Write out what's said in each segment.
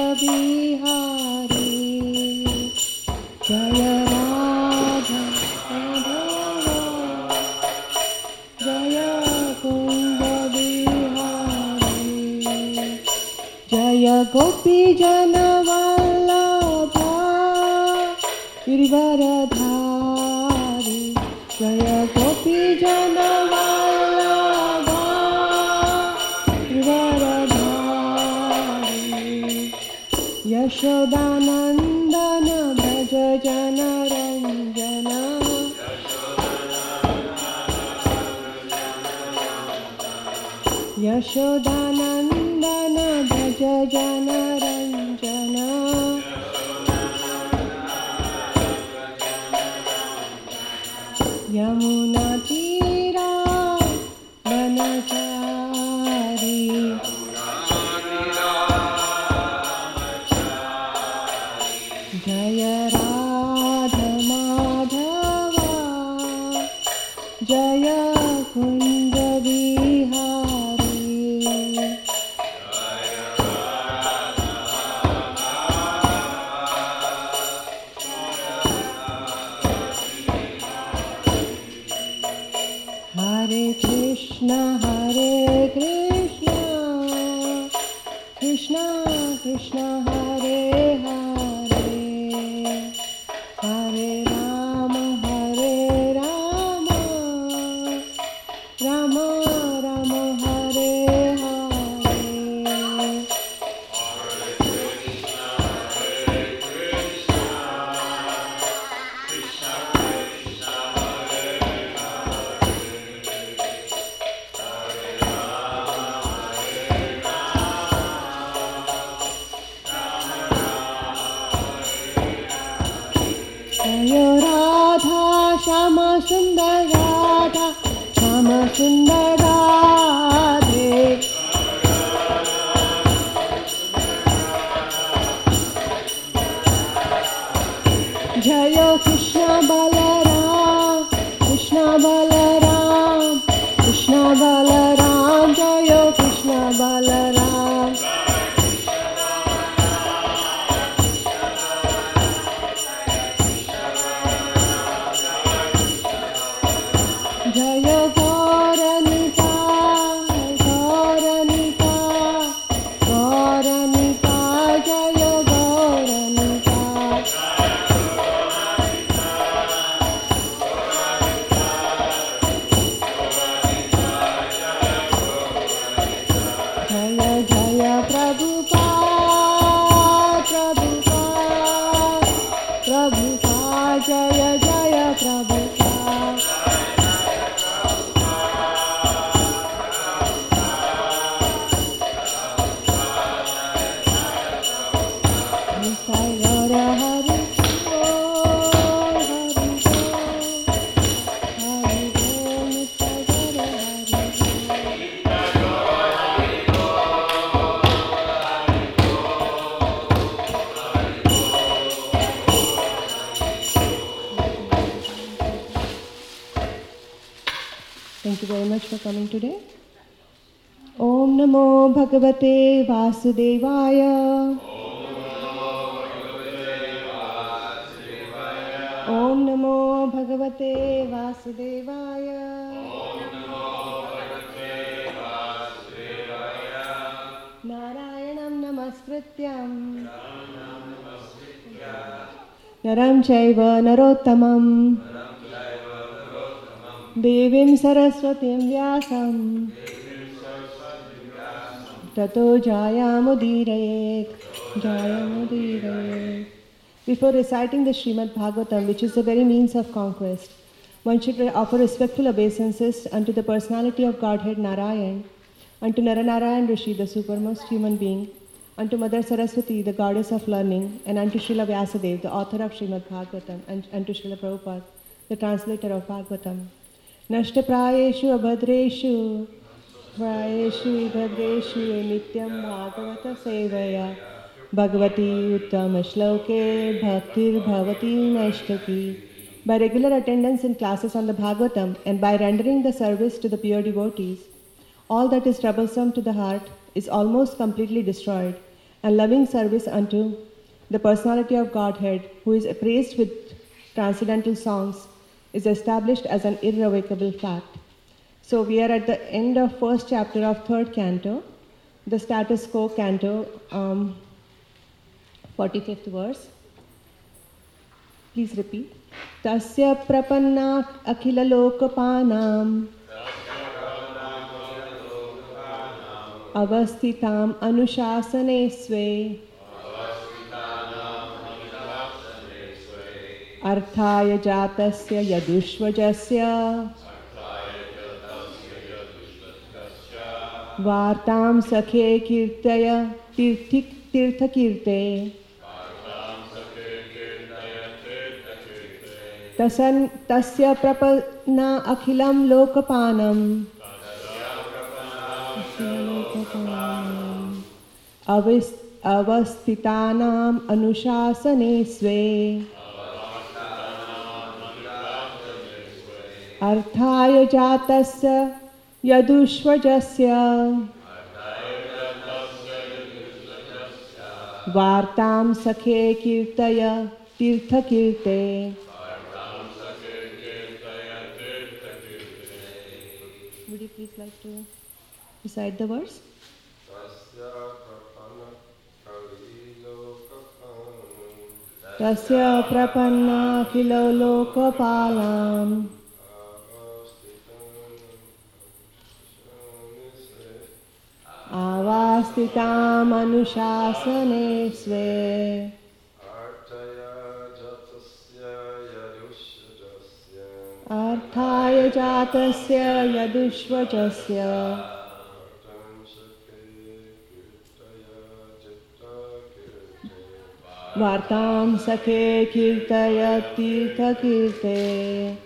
Bihari, Jaya Radha Madhava, Jaya Kunda Bihari, Jaya Gopi Jana Vallabha, Girivaradhari, Jaya Gopi Jana Vallabha, Girivaradhari, Yashodanandana Bhaja Jana Ranjana, Yashodanandana Bhaja Jana Ranjana, Yamuna Tira Vanachari, Jaya Radha Madhava, Jaya Kunda Bihari, Hare Krishna, Krishna Krishna, Hare Hare, Hare Rama, Rama Rama, Hare Hare. Jaya Radha, Shama Sundar Radha, Shama Sundar Radhe, Jaya Krishna Balaram, Krishna Balaram, Krishna Balaram, Jaya Krishna Balaram, Jaya Gauranika, Gauranika, Gauranika, Jaya Gauranika, Jaya Jaya Prabhupada, Prabhupada, Prabhupada, Jaya Jaya Prabhupada. Nitai Gaura Hari Bol, Hari Bol, Hari Bol, Nitai Gaura Hari Thank you very much for coming today. Om Namo Bhagavate Vasudevaya. Om Namo Bhagavate Vasudevaya. Narayanam Namaskrityam Naram Chaiva Narottamam Devim Saraswatim Vyasam Tato Jayamudirayet. Jayamudirayet. Before reciting the Srimad Bhagavatam, which is the very means of conquest, one should offer respectful obeisances unto the personality of Godhead Narayan, unto Naranarayan Rishi, the supermost human being, unto Mother Saraswati, the goddess of learning, and unto Srila Vyasadeva, the author of Srimad Bhagavatam, and unto Srila Prabhupada, the translator of Bhagavatam. Nashtaprayeshu abhadreshu Prayeshu Bhadreshu Nityam Bhagavata Sevaya Bhagavati Uttama Shloke Bhaktir Bhavati Nashtaki. By regular attendance in classes on the Bhagavatam and by rendering the service to the pure devotees, all that is troublesome to the heart is almost completely destroyed, and loving service unto the personality of Godhead, who is praised with transcendental songs, is established as an irrevocable fact. So we are at the end of first chapter of third canto, the status quo canto, 45th verse. Please repeat. Tasya prapanna akhila lokapanam avasthitam anushasane sve arthaya jatasya yadushvajasya vartam sakhe kirtaya tirthakirte tasya prapanna akhilam lokapanam avasthitanam anushasane sve arthaya jatasya yadushvajasya vartam sakhe kirtaya tirthakirte. Would you please like to recite the verse? Tasya prapanna khilo lokapalam avastitam anushasane sve arthaya jatasya yadushvajasya vartam sakhe kirtaya tirthakirte.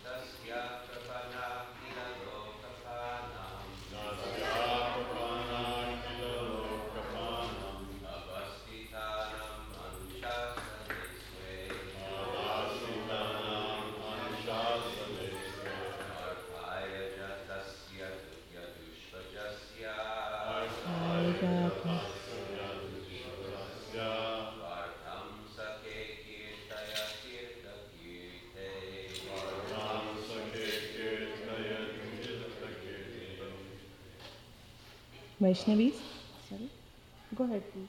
Vaishnavis? Sorry? Go ahead, please.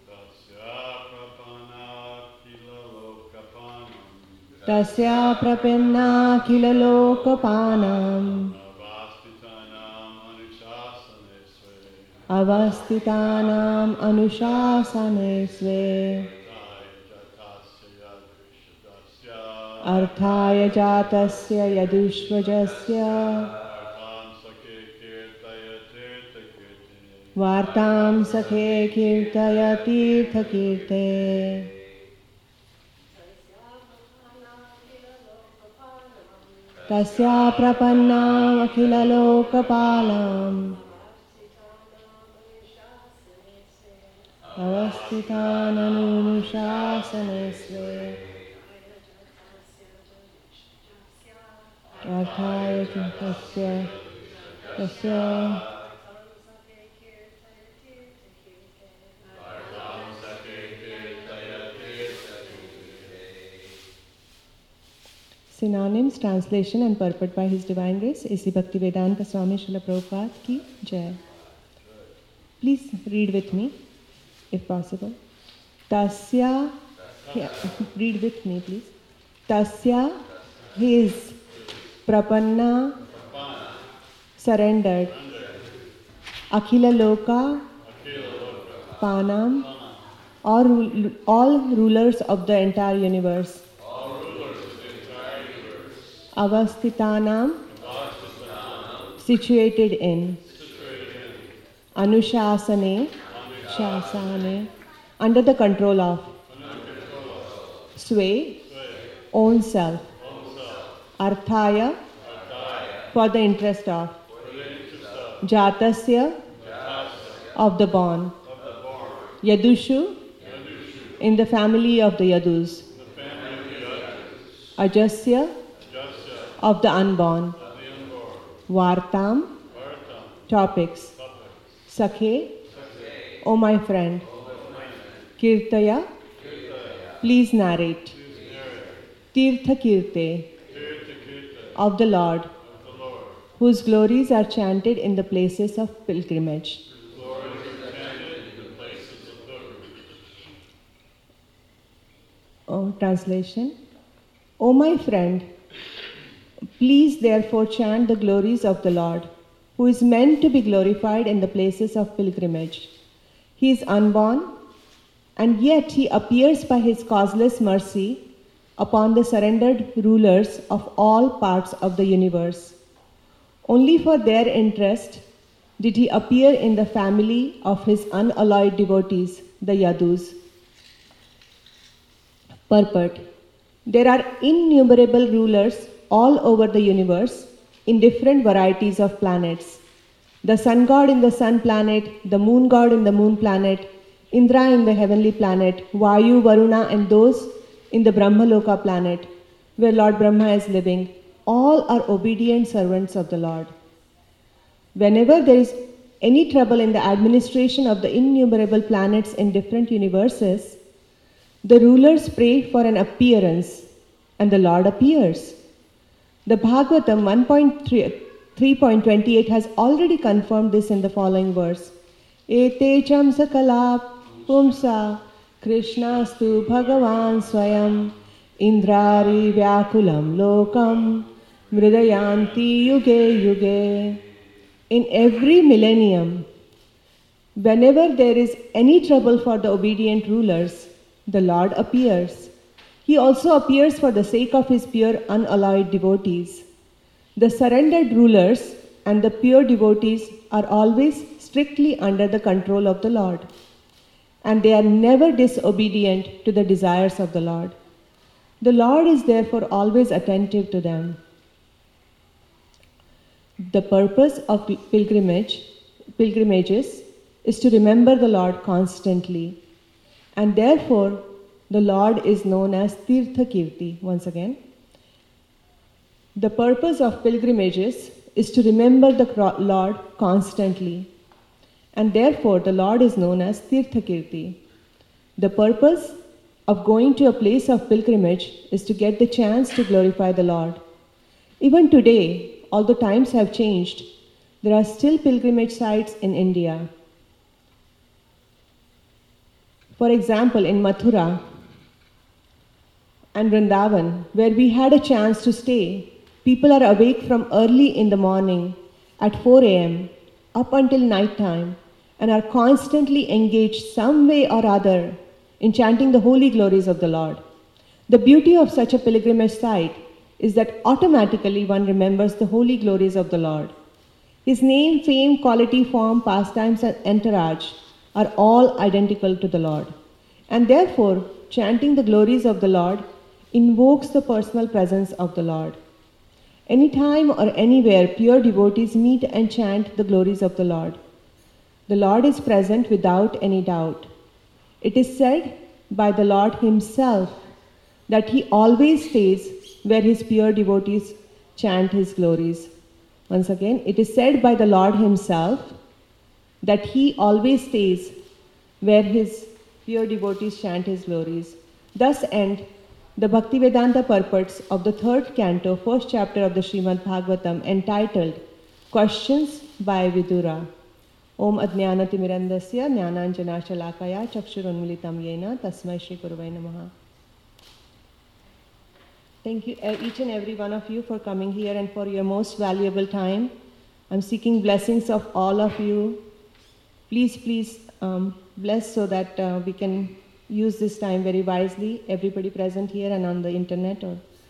Tasya prapanna khila lokapanam avasthitanam anushasane sve arthaya jatasya yadushvajasya vartam sakhe kirtaya tirthakirte. Tasya prapanna akhila lokapalam avasthitanam sve arthaya jatasya tasya Synonyms, translation and purport by His Divine Grace, A.C. Bhaktivedanta Swami Srila Prabhupada ki Jai. Please read with me, if possible. Tasya, read with me please. Tasya, his, prapanna, surrendered, akhila loka, panam, all rulers of the entire universe. Avasthitanam, situated in. Anushasane, shasane, under the control of. Sway, own self. Arthaya, for the interest of. Jatasya, of the born. Yadushu, in the family of the Yadus. Ajasya, of the unborn. Vartam, topics. Sakhe, O my friend. Kirtaya. Please narrate. Tirtha Kirte of the Lord, whose glories are chanted in the places of pilgrimage. Translation. O my friend, please therefore chant the glories of the Lord, who is meant to be glorified in the places of pilgrimage. He is unborn, and yet he appears by his causeless mercy upon the surrendered rulers of all parts of the universe. Only for their interest did he appear in the family of his unalloyed devotees, the Yadus. Purport. There are innumerable rulers all over the universe in different varieties of planets. The sun god in the sun planet, the moon god in the moon planet, Indra in the heavenly planet, Vayu, Varuna, and those in the Brahmaloka planet, where Lord Brahma is living, all are obedient servants of the Lord. Whenever there is any trouble in the administration of the innumerable planets in different universes, the rulers pray for an appearance, and the Lord appears. The Bhagavatam 1.3.28 has already confirmed this in the following verse. Ete cham sakala pumsa Krishnastu Bhagavan Swayam Indrari Vyakulam Lokam Mridayanti Yuge Yuge. In every millennium, whenever there is any trouble for the obedient rulers, the Lord appears. He also appears for the sake of his pure unalloyed devotees. The surrendered rulers and the pure devotees are always strictly under the control of the Lord, and they are never disobedient to the desires of the Lord. The Lord is therefore always attentive to them. The purpose of pilgrimages is to remember the Lord constantly, and therefore the Lord is known as Tirtha Kirti. Once again, the purpose of pilgrimages is to remember the Lord constantly, and therefore the Lord is known as Tirtha Kirti. The purpose of going to a place of pilgrimage is to get the chance to glorify the Lord. Even today, although times have changed, there are still pilgrimage sites in India. For example, in Mathura and Vrindavan, where we had a chance to stay, people are awake from early in the morning at 4 a.m. up until night time and are constantly engaged some way or other in chanting the holy glories of the Lord. The beauty of such a pilgrimage site is that automatically one remembers the holy glories of the Lord. His name, fame, quality, form, pastimes, and entourage are all identical to the Lord. And therefore, chanting the glories of the Lord invokes the personal presence of the Lord. Anytime or anywhere, pure devotees meet and chant the glories of the Lord. The Lord is present without any doubt. It is said by the Lord himself that he always stays where his pure devotees chant his glories. Once again, it is said by the Lord himself that he always stays where his pure devotees chant his glories. Thus end the Bhaktivedanta purports of the 3rd canto, 1st chapter of the Srimad Bhagavatam, entitled Questions by Vidura. Om Adnyanatimmirandasya Jnananjanashalakaya Chakshurunmilitam Yena Tasmai Shri Guruvai Namaha. Thank you, each and every one of you, for coming here and for your most valuable time. I'm seeking blessings of all of you. Please bless so that we can use this time very wisely, everybody present here and on the internet.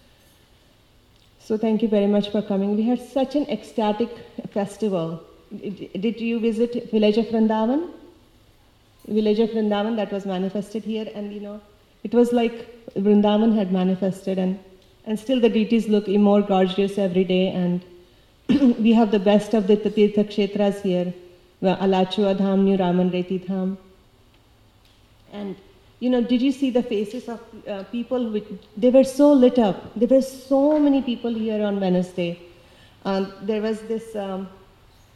So thank you very much for coming. We had such an ecstatic festival. Did you visit village of Vrindavan? Village of Vrindavan that was manifested here, and it was like Vrindavan had manifested, and still the deities look more gorgeous every day, and we have the best of the Tirtha Kshetras here, Alachua Dham, New Raman Reti Dham. And did you see the faces of people? They were so lit up. There were so many people here on Wednesday. There was this,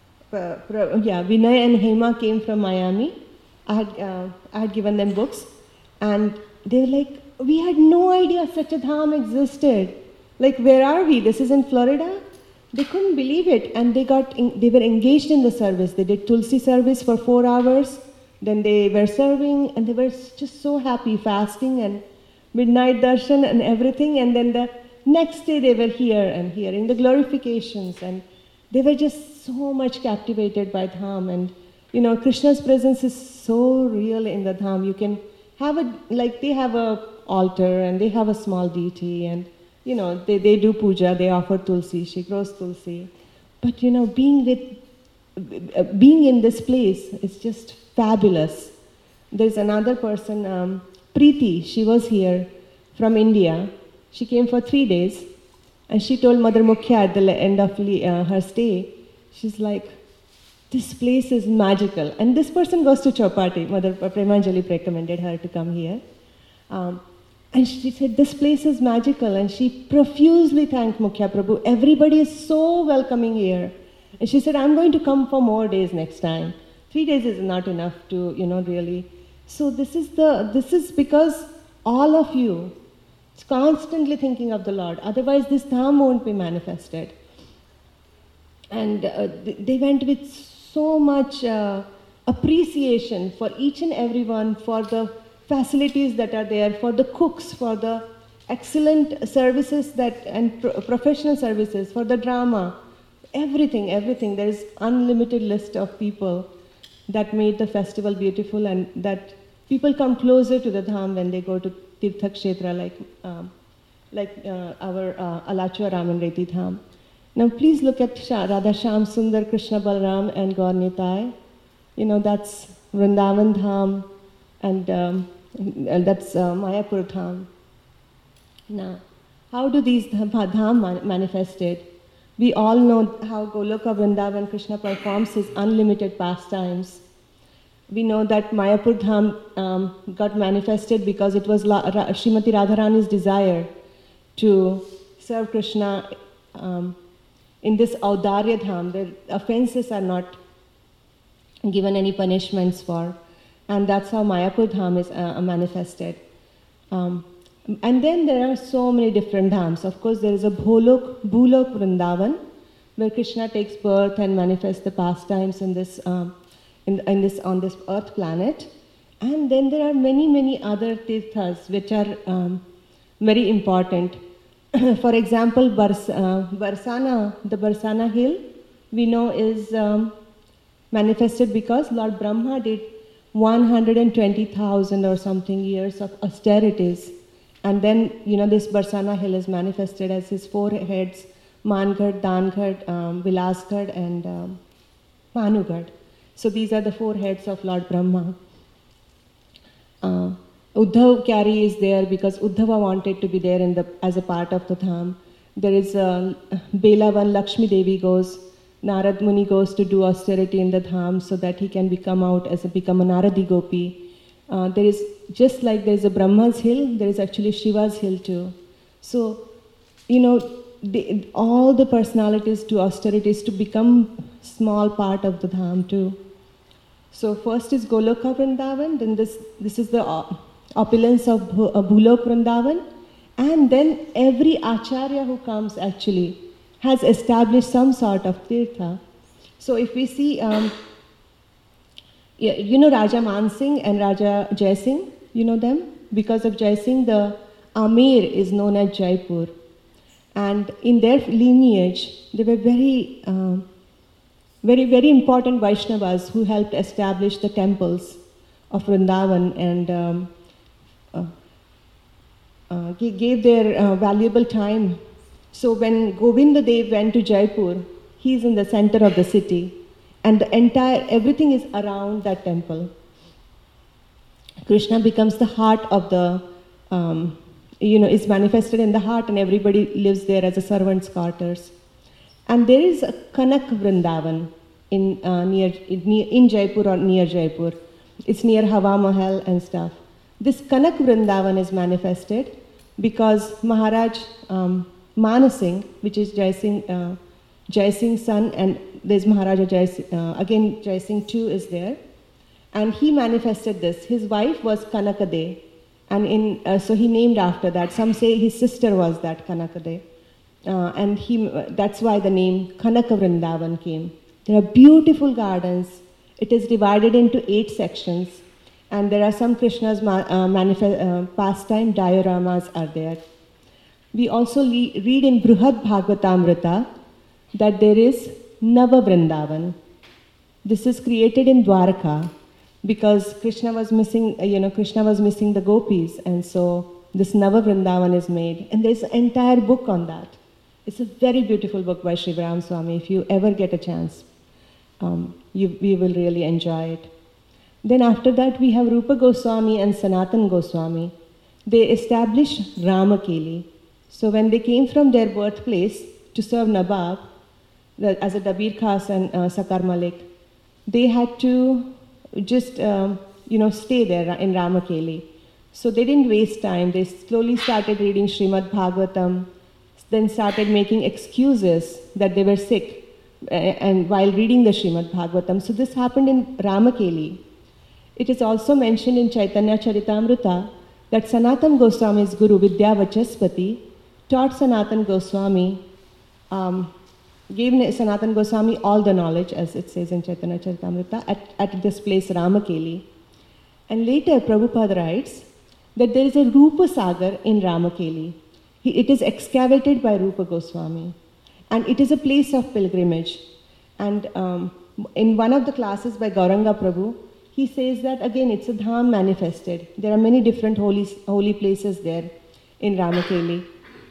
Vinay and Hema came from Miami. I had given them books. And they were like, we had no idea such a dham existed. Like, where are we? This is in Florida? They couldn't believe it, and they were engaged in the service. They did Tulsi service for 4 hours, then they were serving, and they were just so happy, fasting and midnight darshan and everything. And then the next day they were here and hearing the glorifications, and they were just so much captivated by dham. And Krishna's presence is so real in the dham. You can have they have a altar and they have a small deity, and they do puja, they offer tulsi, she grows tulsi. But being in this place is just fabulous. There's another person, Preeti, she was here from India. She came for 3 days, and she told Mother Mukhya at the end of her stay, she's like, this place is magical. And this person goes to Chowpatty. Mother Premanjali recommended her to come here. And she said, this place is magical. And she profusely thanked Mukhya Prabhu. Everybody is so welcoming here. And she said, I'm going to come for more days next time. 3 days is not enough to, really. So this is because all of you is constantly thinking of the Lord. Otherwise, this dham won't be manifested. And they went with so much appreciation for each and every one, for the facilities that are there, for the cooks, for the excellent services and professional services, for the drama, everything. There is unlimited list of people that made the festival beautiful, and that people come closer to the dham when they go to Tirtha Kshetra like our Alachua Raman Reti Dham. Now please look at Radha Shyam Sundar, Krishna Balram and Gaur Nitai. That's Vrindavan Dham, and that's Mayapur Dham. Now, how do these dham manifested? We all know how Goloka Vrindavan Krishna performs his unlimited pastimes. We know that Mayapur Dham got manifested because it was Srimati Radharani's desire to serve Krishna in this Audarya Dham, where offenses are not given any punishments for. And that's how Mayapur Dham is manifested. And then there are so many different dhams. Of course, there is a Bhulok Vrindavan, where Krishna takes birth and manifests the pastimes in this, on this earth planet. And then there are many other tirthas which are very important. For example, Barsana, the Barsana hill, we know is manifested because Lord Brahma did 120,000 or something years of austerities. And then, this Barsana hill is manifested as his 4 heads, Mangad, Dangad, Vilasgad, and Manugad. So these are the 4 heads of Lord Brahma. Uddhav Kyari is there because Uddhava wanted to be there as a part of the dham. There is Belavan, Lakshmi Devi goes, Narad Muni goes to do austerity in the dham so that he can become a Naradi Gopi. There is, just like there is a Brahma's hill, there is actually Shiva's hill too. So, all the personalities do austerities to become small part of the dham too. So first is Goloka Vrindavan, then this is the opulence of Bhulok Vrindavan, and then every acharya who comes actually has established some sort of tirtha. So if we see, Raja Man Singh and Raja Jai Singh, you know them? Because of Jai Singh, the Amer is known as Jaipur. And in their lineage, they were very important Vaishnavas who helped establish the temples of Vrindavan and gave their valuable time. So when Govinda Dev went to Jaipur, he's in the center of the city, and everything is around that temple. Krishna becomes the heart of the, is manifested in the heart, and everybody lives there as a servant's quarters. And there is a Kanak Vrindavan in Jaipur or near Jaipur. It's near Hawa Mahal and stuff. This Kanak Vrindavan is manifested because Maharaj Manasingh, which is Jai Singh's son, and there's Maharaja Jai Singh, Jai Singh too is there. And he manifested this. His wife was Kanakade. And so he named after that. Some say his sister was that Kanakade. And that's why the name Kanaka Vrindavan came. There are beautiful gardens. It is divided into 8 sections. And there are some Krishna's pastime dioramas are there. We also read in Bruhad Bhagavatamrita that there is Nava Vrindavan. This is created in Dwarka because Krishna was missing the gopis, and so this Nava Vrindavan is made. And there's an entire book on that. It's a very beautiful book by Shivaram Swami. If you ever get a chance, we will really enjoy it. Then after that, we have Rupa Goswami and Sanatan Goswami. They established Ramakeli. So when they came from their birthplace to serve Nabab, as a Dabir Khas and Sakar Malik, they had to just stay there in Ramakeli. So they didn't waste time. They slowly started reading Srimad Bhagavatam, then started making excuses that they were sick and while reading the Srimad Bhagavatam. So this happened in Ramakeli. It is also mentioned in Chaitanya Charitamrita that Sanatan Goswami's guru Vidya Vachaspati taught Sanatan Goswami, gave Sanatan Goswami all the knowledge, as it says in Chaitanya Charitamrita, at this place Ramakeli. And later Prabhupada writes that there is a Rupa Sagar in Ramakeli. It is excavated by Rupa Goswami. And it is a place of pilgrimage. And in one of the classes by Gauranga Prabhu, he says that again it's a dham manifested. There are many different holy places there in Ramakeli.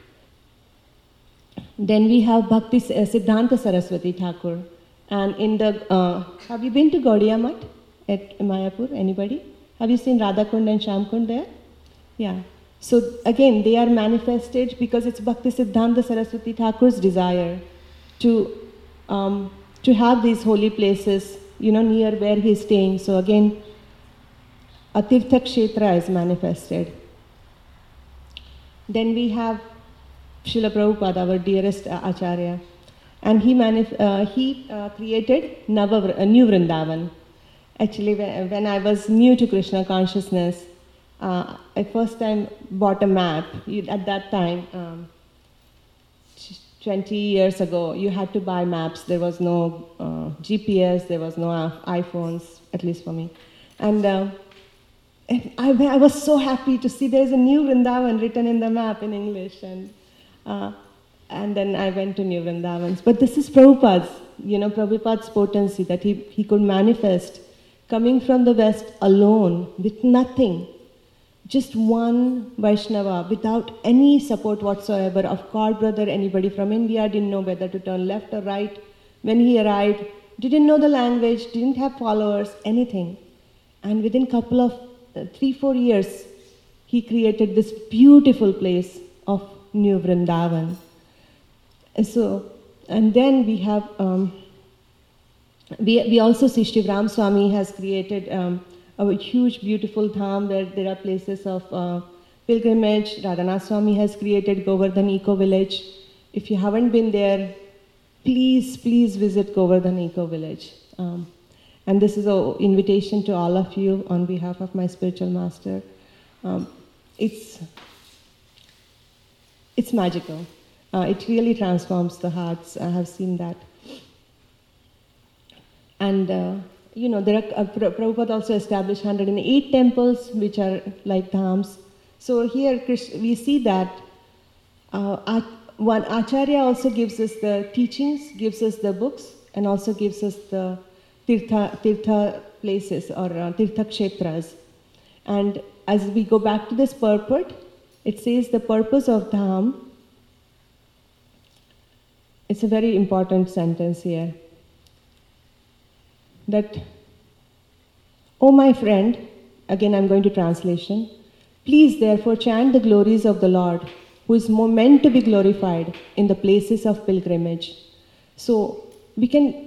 Then we have Bhakti Siddhanta Saraswati Thakur. And in the, have you been to Gaudiya Math at Mayapur? Anybody? Have you seen Radhakund and Shamkund there? Yeah. So again, they are manifested because it's Bhakti Siddhanta Saraswati Thakur's desire to have these holy places, near where he is staying. So again, a Tirtha Kshetra is manifested. Then we have Srila Prabhupada, our dearest Acharya, and he created New Vrindavan. Actually, when I was new to Krishna consciousness, I first time bought a map. At that time, 20 years ago, you had to buy maps. There was no GPS, there was no iPhones, at least for me. And I was so happy to see there's a new Vrindavan written in the map in English. And then I went to New Vrindavans. But this is Prabhupada's potency, that he could manifest coming from the West alone with nothing. Just one Vaishnava without any support whatsoever of god brother, anybody from India, didn't know whether to turn left or right. When he arrived, didn't know the language, didn't have followers, anything. And within couple of 3-4 years, he created this beautiful place of New Vrindavan. And then we have, we also see Shivaram Swami has created a huge, beautiful dham where there are places of pilgrimage. Radhanath Swami has created Govardhan Eco Village. If you haven't been there, please visit Govardhan Eco Village. And this is an invitation to all of you on behalf of my spiritual master. It's magical. It really transforms the hearts. I have seen that. And Prabhupada also established 108 temples, which are like dhams. So here we see that one Acharya also gives us the teachings, gives us the books, and also gives us the tirtha places or tirtha kshetras. And as we go back to this purport, it says the purpose of dham. It's a very important sentence here. That, "O my friend," again I'm going to translation, "please therefore chant the glories of the Lord, who is meant to be glorified in the places of pilgrimage." So we can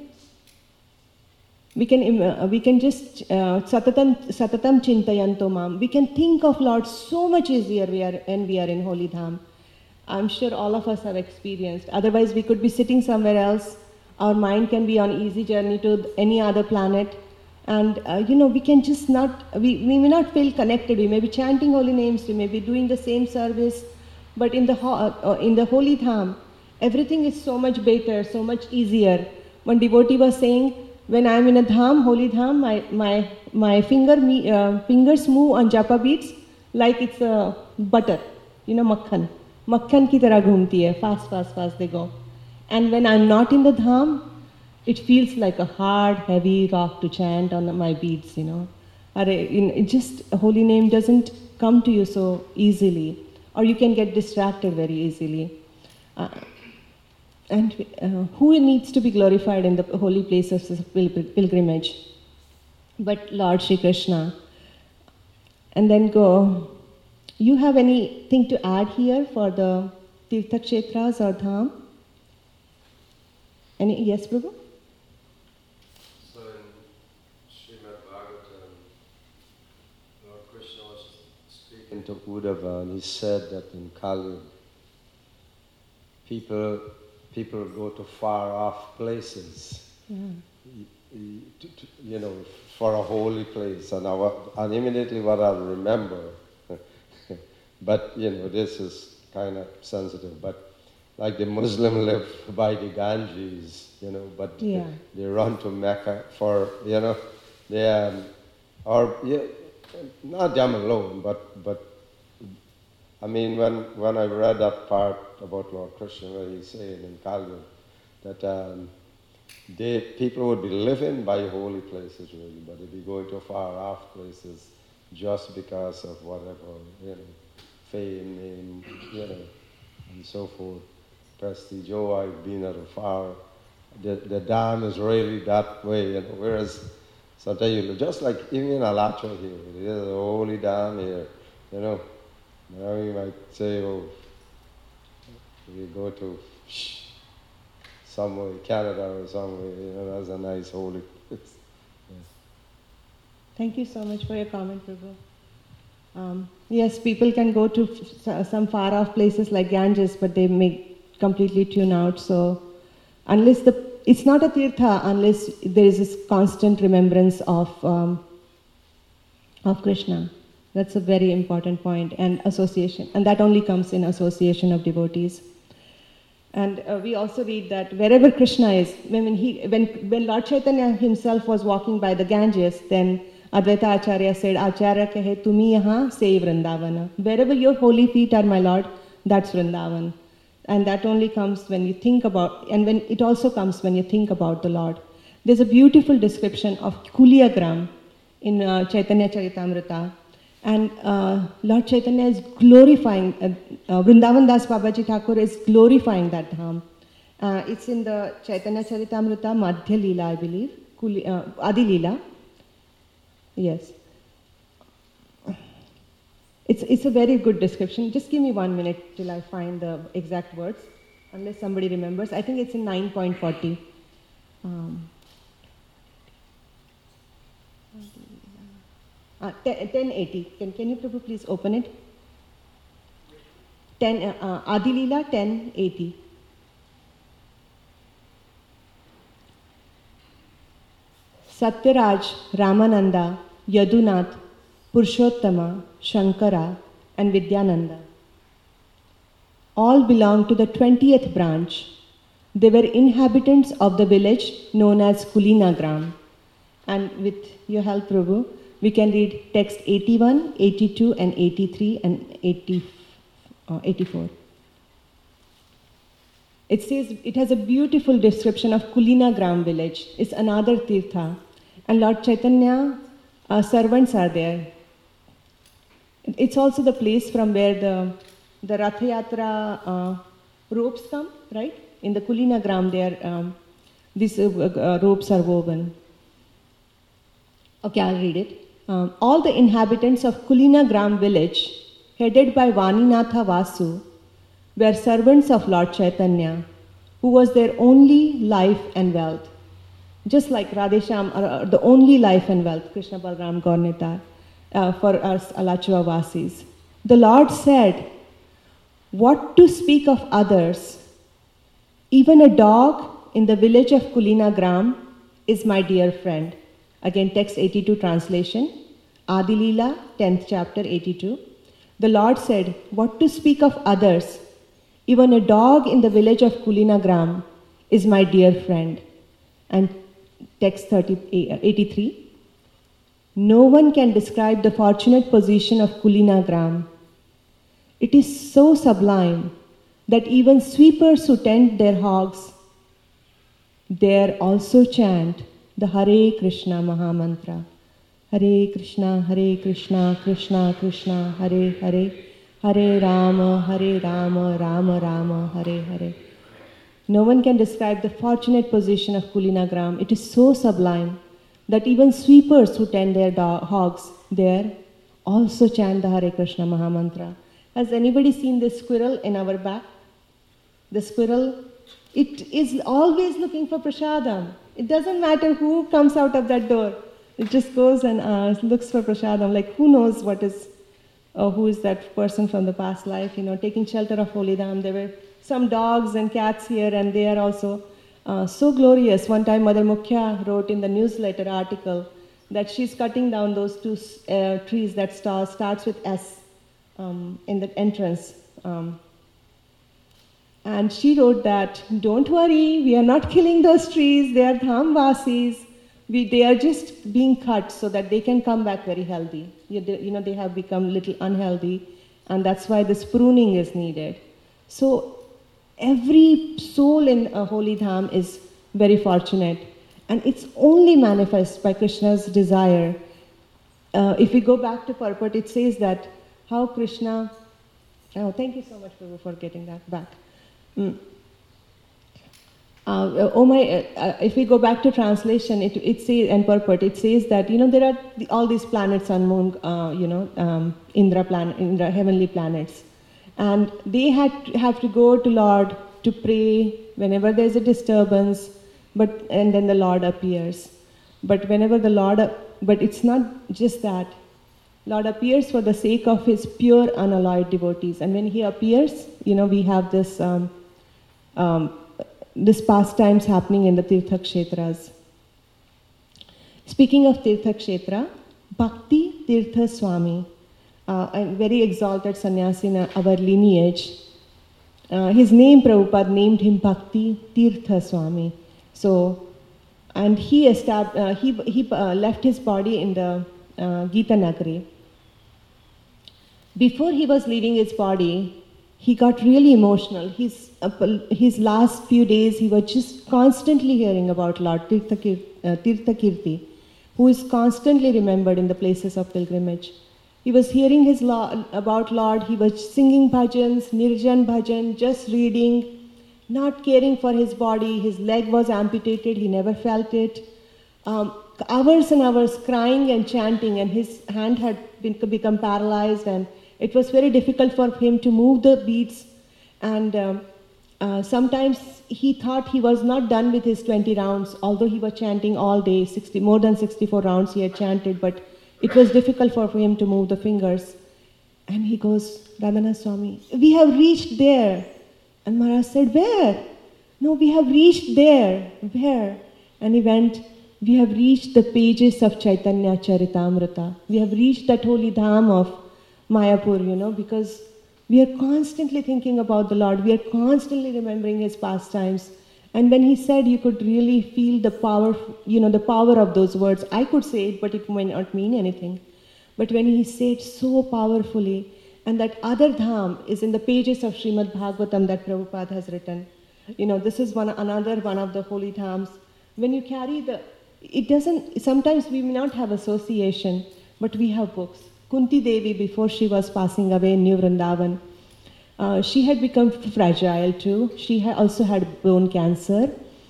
just satatam chintayanto mam. We can think of Lord so much easier when we are in Holy Dham. I'm sure all of us have experienced. Otherwise, we could be sitting somewhere else. Our mind can be on easy journey to any other planet, And we can just not, we may not feel connected. We may be chanting holy names, we may be doing the same service, but in the holy dham, everything is so much better, so much easier. One devotee was saying, when I am in a dham, holy dham, my fingers move on japa beads like it's a butter, makhan. Makhan ki tarah ghumti hai, fast they go. And when I'm not in the dham, it feels like a hard, heavy rock to chant on my beads, It just, a holy name doesn't come to you so easily, or you can get distracted very easily. And who needs to be glorified in the holy places of pilgrimage? But Lord Shri Krishna. And then go, you have anything to add here for the Tirtha Kshetras or Dham? Yes, Prabhu? So in Srimad Bhagavatam, Lord Krishna was speaking to Uddhava, and he said that in Kali, people go to far off places, for a holy place. And immediately what I remember, but this is kind of sensitive, but like the Muslim live by the Ganges, but they run to Mecca for, not them alone, but I mean, when I read that part about Lord Krishna, where he's saying in Kali that people would be living by holy places really, but they'd be going to far off places just because of whatever, fame, name, and so forth. Prestige, I've been at a far, the dam is really that way, whereas sometimes you look, just like even in Alacha here, there's a holy dam here, Now you might say, we go to somewhere, Canada or somewhere, that's a nice holy place. Yeah. Thank you so much for your comment, Prabhu. Yes, people can go to some far off places like Ganges, but they may completely tune out. So unless it's not a tirtha unless there is this constant remembrance of Krishna. That's a very important point, and association, and that only comes in association of devotees. And we also read that wherever Krishna is, when Lord Chaitanya himself was walking by the Ganges, then Advaita Acharya said, Acharya kahe tumi yahan sei Vrindavana. Wherever your holy feet are, my Lord, that's Vrindavan. And that only comes when you think about, and when it also comes when you think about the Lord. There's a beautiful description of Kuliyagram in Chaitanya Charitamrita. And Lord Chaitanya is glorifying, Vrindavan Das Babaji Thakur is glorifying that dham. It's in the Chaitanya Charitamrita, Madhya Leela, I believe, Adi Leela. Yes. It's a very good description. Just give me 1 minute till I find the exact words, unless somebody remembers. I think it's in 9.40. 1080. Can you Prabhu please open it? Adi Leela 1080. Satyaraj, Ramananda, Yadunath, Purushottama, Shankara, and Vidyananda all belong to the 20th branch. They were inhabitants of the village known as Kulinagram. And with your help, Prabhu, we can read text 81, 82, and 83, and 84. It says, it has a beautiful description of Kulinagram village. It's another tirtha. And Lord Chaitanya, servants are there. It's also the place from where the Ratha Yatra ropes come, right? In the Kulinagram there, these ropes are woven. Okay, I'll read it. All the inhabitants of Kulinagram village, headed by Vaninatha Vasu, were servants of Lord Chaitanya, who was their only life and wealth. Just like Radhesham are the only life and wealth, Krishna Balram Gaurnitar, for us Alachua Vasis. The Lord said, what to speak of others? Even a dog in the village of Kulinagram is my dear friend. Again, text 82 translation. Adi Leela, 10th chapter, 82. The Lord said, "What to speak of others? Even a dog in the village of Kulinagram is my dear friend." And text 83. No one can describe the fortunate position of Kulinagram. It is so sublime that even sweepers who tend their hogs there also chant the Hare Krishna Mahamantra. Hare Krishna, Krishna Krishna, Hare Hare, Hare Rama, Rama Rama, Hare Hare. No one can describe the fortunate position of Kulinagram. It is so sublime that even sweepers who tend their hogs there also chant the Hare Krishna Mahamantra. Has anybody seen this squirrel in our back? The squirrel, it is always looking for prasadam. It doesn't matter who comes out of that door. It just goes and looks for prasadam. Like who knows who is that person from the past life, taking shelter of Holy Dham. There were some dogs and cats here, and they are also so glorious. One time Mother Mukhya wrote in the newsletter article that she's cutting down those two trees that starts with S in the entrance. And she wrote that, "Don't worry, we are not killing those trees, they are Dhamvasis. They are just being cut so that they can come back very healthy. They have become a little unhealthy, and that's why this pruning is needed." So every soul in a holy dham is very fortunate, and it's only manifest by Krishna's desire. If we go back to purport, it says that how Krishna... Oh, thank you so much, Prabhu, for getting that back. If we go back to translation, it says, and purport, it says that, there are all these planets on moon, Indra, heavenly planets. And they have to go to Lord to pray whenever there's a disturbance, and then the Lord appears. But but it's not just that. Lord appears for the sake of his pure, unalloyed devotees. And when he appears, we have this pastimes happening in the Tirtha Kshetras. Speaking of Tirtha Kshetra, Bhakti Tirtha Swami, a very exalted sannyasi in our lineage, his name, Prabhupada named him Bhakti Tirtha Swami. So, and he left his body in the Gita Nagari. Before he was leaving his body, he got really emotional. His last few days, he was just constantly hearing about Lord Tirtha Kirti, who is constantly remembered in the places of pilgrimage. He was hearing about Lord, he was singing bhajans, nirjan bhajan, just reading, not caring for his body. His leg was amputated, he never felt it. Hours and hours crying and chanting, and his hand had become paralyzed, and it was very difficult for him to move the beads. And sometimes he thought he was not done with his 20 rounds, although he was chanting all day, more than 64 rounds he had chanted, but it was difficult for him to move the fingers. And he goes, "Radhanath Swami, we have reached there." And Maharaj said, "Where?" "No, we have reached there." "Where?" And he went, "We have reached the pages of Chaitanya Charitamrita. We have reached that holy dham of Mayapur, because we are constantly thinking about the Lord. We are constantly remembering his pastimes." And when he said, you could really feel the power, the power of those words. I could say it, but it may not mean anything. But when he said so powerfully, and that other dham is in the pages of Srimad Bhagavatam that Prabhupada has written. This is another one of the holy dhams. When you carry sometimes we may not have association, but we have books. Kunti Devi, before she was passing away in New Vrindavan, she had become fragile too. She also had bone cancer.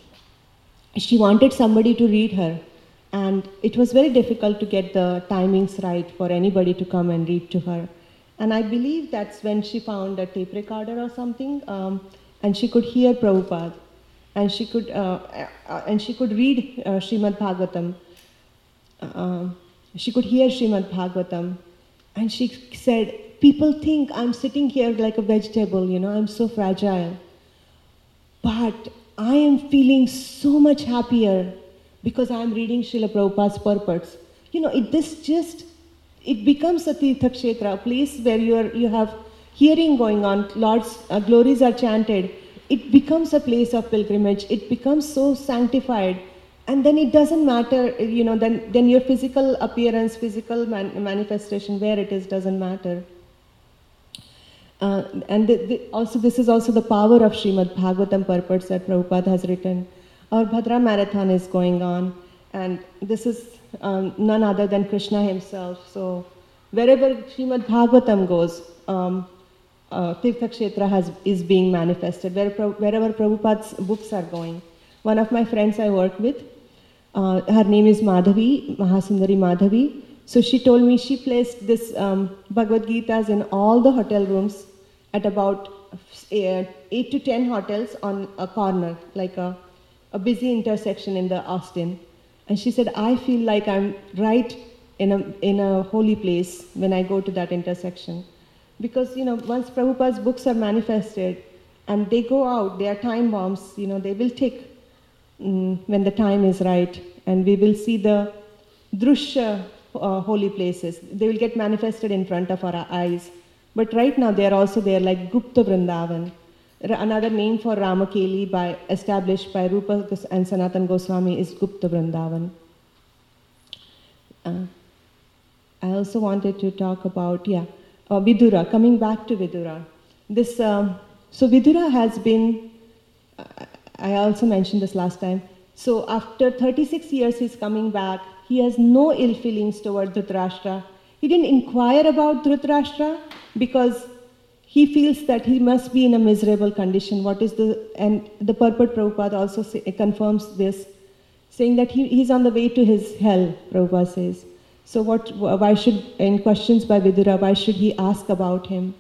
She wanted somebody to read her, and it was very difficult to get the timings right for anybody to come and read to her. And I believe that's when she found a tape recorder or something, and she could hear Prabhupada, and she could read Srimad Bhagavatam. She could hear Srimad Bhagavatam, and she said, "People think I'm sitting here like a vegetable, I'm so fragile. But I am feeling so much happier because I'm reading Srila Prabhupada's purports. It becomes a Tirtha Kshetra, a place where you have hearing going on, Lord's glories are chanted. It becomes a place of pilgrimage. It becomes so sanctified. And then it doesn't matter, then your physical appearance, physical manifestation, where it is, doesn't matter. And this is also the power of Srimad Bhagavatam purports that Prabhupada has written. Our Bhadra Marathon is going on, and this is none other than Krishna himself. So wherever Srimad Bhagavatam goes, Tirtha Kshetra is being manifested, wherever Prabhupada's books are going. One of my friends I work with, her name is Madhavi, Mahasundari Madhavi. So she told me she placed this Bhagavad Gita's in all the hotel rooms at about 8 to 10 hotels on a corner, like a busy intersection in the Austin. And she said, I feel like I'm right in a holy place when I go to that intersection. Because, once Prabhupada's books are manifested and they go out, they are time bombs, they will tick when the time is right. And we will see the Drushya holy places. They will get manifested in front of our eyes. But right now they are also there, like Gupta Vrindavan, another name for Ramakeli established by Rupa and Sanatan Goswami is Gupta Vrindavan. I also wanted to talk about, Vidura, coming back to Vidura. So Vidura has been, I also mentioned this last time, so after 36 years he's coming back. He has no ill feelings toward Dhritarashtra. He didn't inquire about Dhritarashtra because he feels that he must be in a miserable condition. And the purport Prabhupada also confirms this, saying that he's on the way to his hell, Prabhupada says. So why should, in questions by Vidura, why should he ask about him?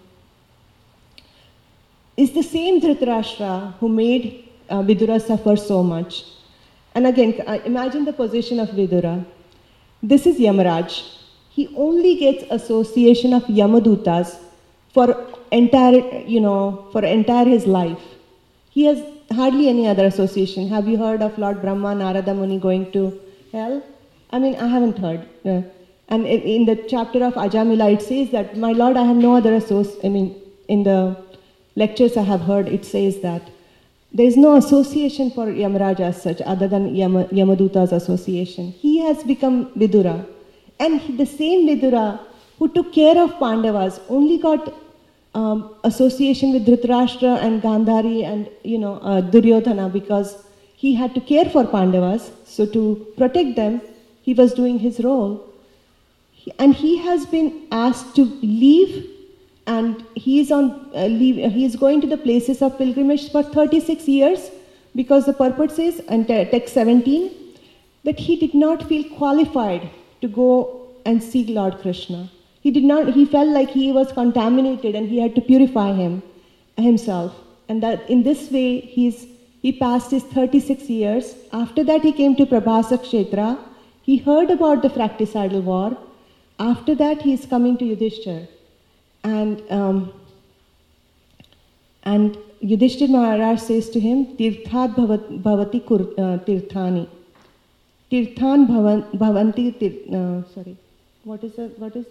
It's the same Dhritarashtra who made Vidura suffer so much. And again, imagine the position of Vidura. This is Yamaraj. He only gets association of Yamadutas for entire his life. He has hardly any other association. Have you heard of Lord Brahma, Narada Muni going to hell? I haven't heard. And in the chapter of Ajamila, it says that, my Lord, I have no other association. In the lectures I have heard, it says that there is no association for Yamaraj as such, other than Yamaduta's association. He has become Vidura. And the same Vidura who took care of Pandavas only got association with Dhritarashtra and Gandhari and Duryodhana because he had to care for Pandavas. So to protect them, he was doing his role. And he has been asked to leave, and he is on leave. He is going to the places of pilgrimage for 36 years because the purport says in text 17 that he did not feel qualified to go and seek Lord Krishna. He felt like he was contaminated and he had to purify himself. And that in this way he passed his 36 years. After that he came to Prabhasa Kshetra. He heard about the fratricidal war. After that he is coming to Yudhishthira. And Yudhishthira Maharaj says to him, Tirthat bhavati tirthani. Tirthan bhavanti sorry. What is the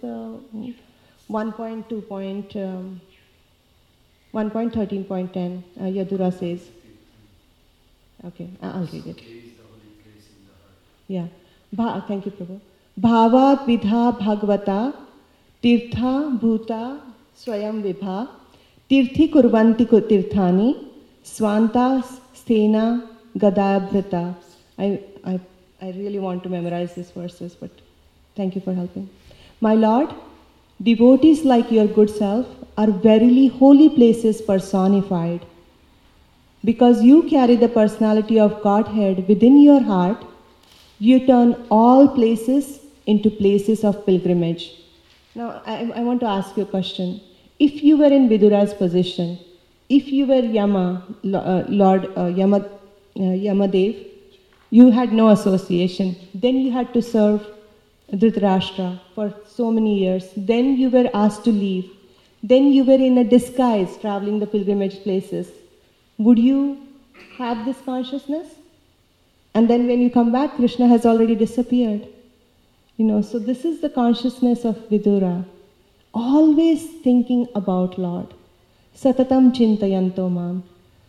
1.13.10 Yadura says. Okay, I'll read it. Yeah. Thank you, Prabhu. Bhavat vidha bhagavata tirtha bhuta swayam vibha tirthi kurvanti tirthani swanta sthena gadabhrita. I really want to memorize these verses, but thank you for helping. My Lord, devotees like your good self are verily holy places personified. Because you carry the personality of Godhead within your heart, you turn all places into places of pilgrimage. Now, I want to ask you a question. If you were in Vidura's position, if you were Lord Yamadev, you had no association, then you had to serve Dhritarashtra for so many years, then you were asked to leave, then you were in a disguise traveling the pilgrimage places, would you have this consciousness? And then when you come back, Krishna has already disappeared. So this is the consciousness of Vidura. Always thinking about Lord. Satatam chintayanto mam.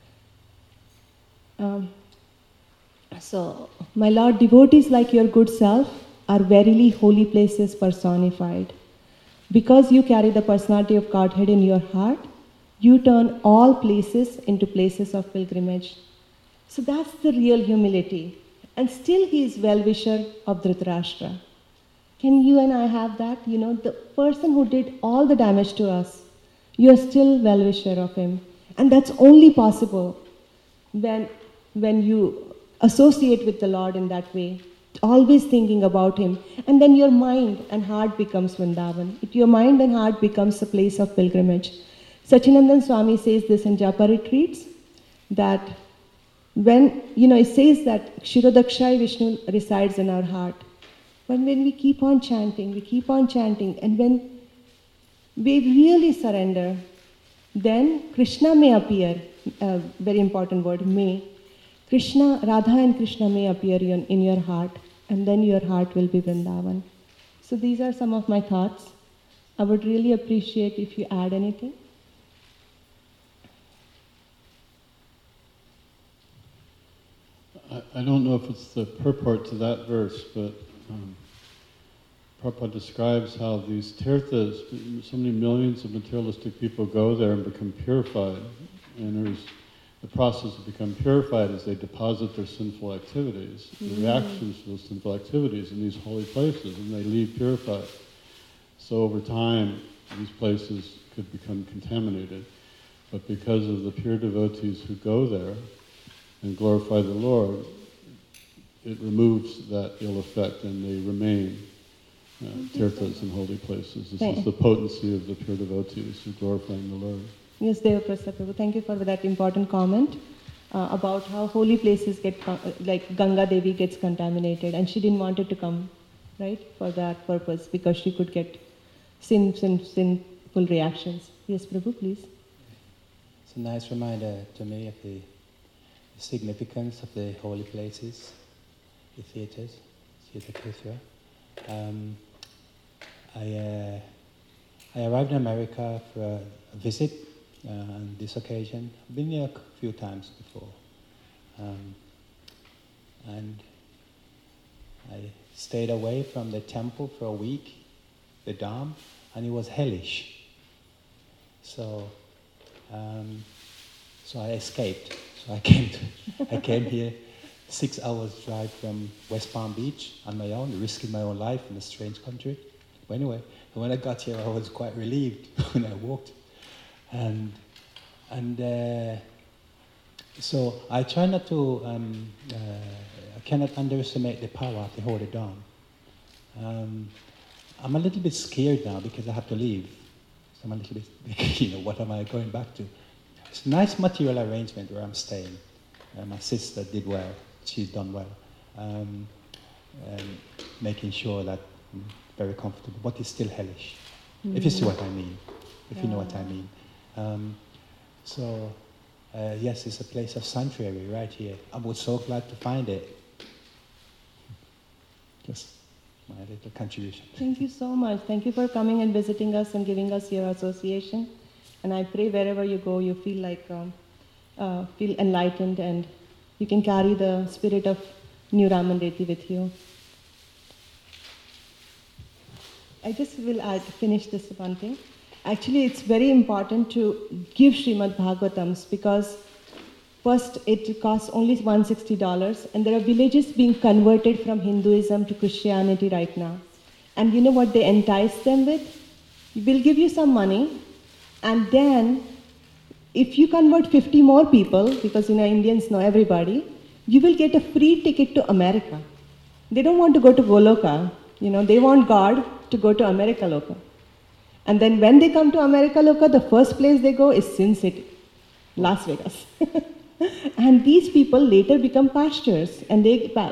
So, my Lord, devotees like your good self are verily holy places personified. Because you carry the personality of Godhead in your heart, you turn all places into places of pilgrimage. So that's the real humility. And still he is well-wisher of Dhritarashtra. Can you and I have that? The person who did all the damage to us, you are still well-wisher of him. And that's only possible when you associate with the Lord in that way, always thinking about him. And then your mind and heart becomes Vrindavan. Your mind and heart becomes a place of pilgrimage. Sachinandan Swami says this in Japa retreats, that when, it says that Kshirodakshay Vishnu resides in our heart. But when we keep on chanting, and when we really surrender, then Krishna may appear, very important word, may. Radha and Krishna may appear in your heart, and then your heart will be Vrindavan. So these are some of my thoughts. I would really appreciate if you add anything. I don't know if it's the purport to that verse, but Prabhupada describes how these tirthas, so many millions of materialistic people go there and become purified. And there's the process of become purified as they deposit their sinful activities, the reactions to those sinful activities in these holy places, and they leave purified. So over time, these places could become contaminated. But because of the pure devotees who go there and glorify the Lord, it removes that ill effect and they remain tirthas and holy places. This is the potency of the pure devotees who glorifying the Lord. Yes, Devaprasad Prabhu, thank you for that important comment about how holy places get, like Ganga Devi gets contaminated, and she didn't want it to come, right, for that purpose, because she could get sinful reactions. Yes, Prabhu, please. It's a nice reminder to me of the significance of the holy places, the theatres, Tirtha. I arrived in America for a visit on this occasion. I've been there a few times before. And I stayed away from the temple for a week, the Dham, and it was hellish. So I escaped. So I came here, 6 hours drive from West Palm Beach on my own, risking my own life in a strange country. But anyway, when I got here, I was quite relieved when I walked. And so I try not to, I cannot underestimate the power of the Holy Dham. I'm a little bit scared now because I have to leave. So I'm a little bit, what am I going back to? It's a nice material arrangement where I'm staying. My sister did well. She's done well. Making sure that I'm very comfortable, but it's still hellish. If you see what I mean. If you know what I mean. Yes, it's a place of sanctuary right here. I was so glad to find it. Just my little contribution. Thank you so much. Thank you for coming and visiting us and giving us your association. And I pray wherever you go, you feel like, feel enlightened, and you can carry the spirit of New Ramandeti with you. I just will finish this one thing. Actually, it's very important to give Srimad Bhagavatams, because first it costs only $160, and there are villages being converted from Hinduism to Christianity right now. And you know what they entice them with? We'll give you some money, and then if you convert 50 more people, because Indians know everybody, you will get a free ticket to America. They don't want to go to Goloka, they want God to go to America Loka. And then when they come to America Loka, the first place they go is Sin City, Las Vegas. And these people later become pastors, and they get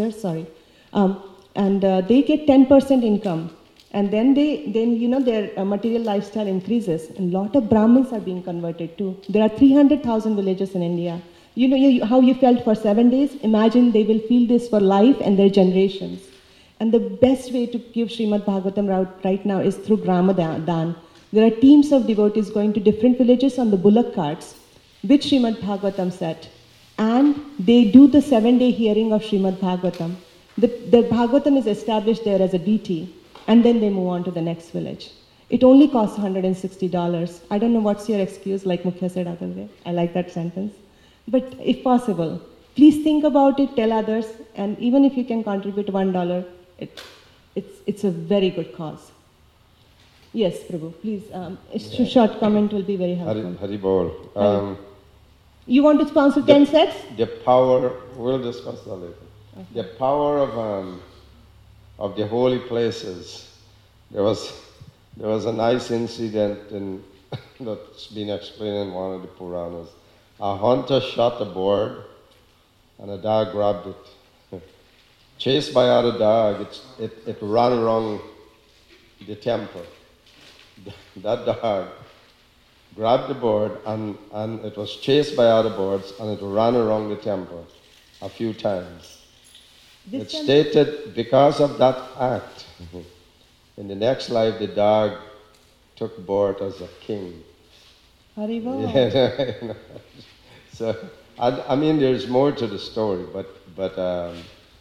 10% income. And then their material lifestyle increases. And a lot of Brahmins are being converted too. There are 300,000 villages in India. how you felt for 7 days. Imagine they will feel this for life and their generations. And the best way to give Srimad Bhagavatam right now is through Gramadan. There are teams of devotees going to different villages on the bullock carts with Srimad Bhagavatam set. And they do the 7-day hearing of Srimad Bhagavatam. The Bhagavatam is established there as a DT, and then they move on to the next village. It only costs $160. I don't know what's your excuse, like Mukhya said other way. I like that sentence. But if possible, please think about it, tell others, and even if you can contribute $1, it's a very good cause. Yes, Prabhu, please. A short comment will be very helpful. Hari Bol. You want to sponsor 10 sets? The power, we'll discuss that later. Okay. The power of the holy places. There was a nice incident that's been explained in one of the Puranas. A hunter shot a bird and a dog grabbed it. Chased by other dog, it ran around the temple. That dog grabbed the bird and it was chased by other birds and it ran around the temple a few times. It's stated because of that act, in the next life the dog took birth as a king. Haribo. Yeah, so, I mean, there's more to the story, but the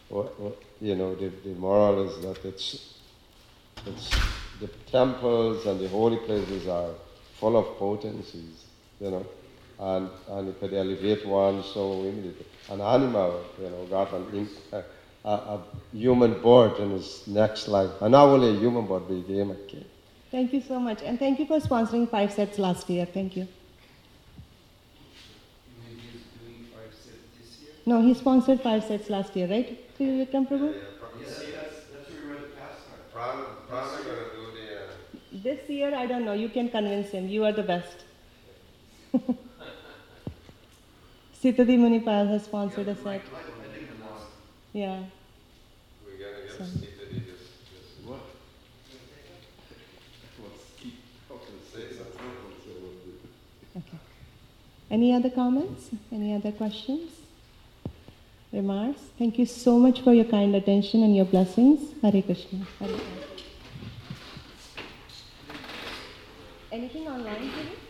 moral is that it's the temples and the holy places are full of potencies, and it could elevate one so immediately. An animal, got a human birth in his next life, and not only a human birth, became a king. Thank you so much, and thank you for sponsoring 5 sets last year. Thank you. Maybe he's doing 5 sets this year? No, he sponsored 5 sets last year, right? Vikram Prabhu? That's what we read past time. Probably going to do This year, I don't know. You can convince him. You are the best. Sitadi Munipal has sponsored a set. Yeah. We're going to get So. Sitadi this what? Let's keep talking, say something. Okay. Any other comments? Any other questions? Remarks? Thank you so much for your kind attention and your blessings. Hare Krishna. Hare Krishna. Anything online, Jimmy?